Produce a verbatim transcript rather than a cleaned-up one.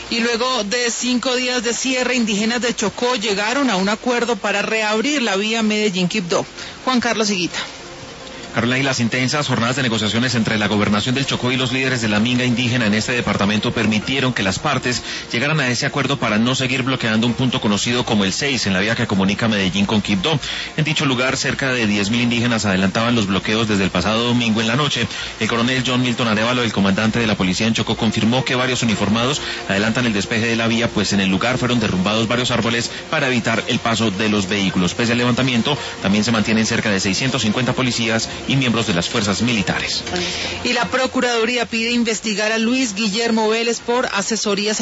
Y luego de cinco días de cierre, indígenas de Chocó llegaron a un acuerdo para reabrir la vía Medellín-Quibdó. Juan Carlos Higuita. Carola, y las intensas jornadas de negociaciones entre la gobernación del Chocó y los líderes de la minga indígena en este departamento permitieron que las partes llegaran a ese acuerdo para no seguir bloqueando un punto conocido como el seis en la vía que comunica Medellín con Quibdó. En dicho lugar, cerca de diez mil indígenas adelantaban los bloqueos desde el pasado domingo en la noche. El coronel John Milton Arévalo, el comandante de la policía en Chocó, confirmó que varios uniformados adelantan el despeje de la vía, pues en el lugar fueron derrumbados varios árboles para evitar el paso de los vehículos. Pese al levantamiento, también se mantienen cerca de seiscientos cincuenta policías y miembros de las fuerzas militares. Y la Procuraduría pide investigar a Luis Guillermo Vélez por asesorías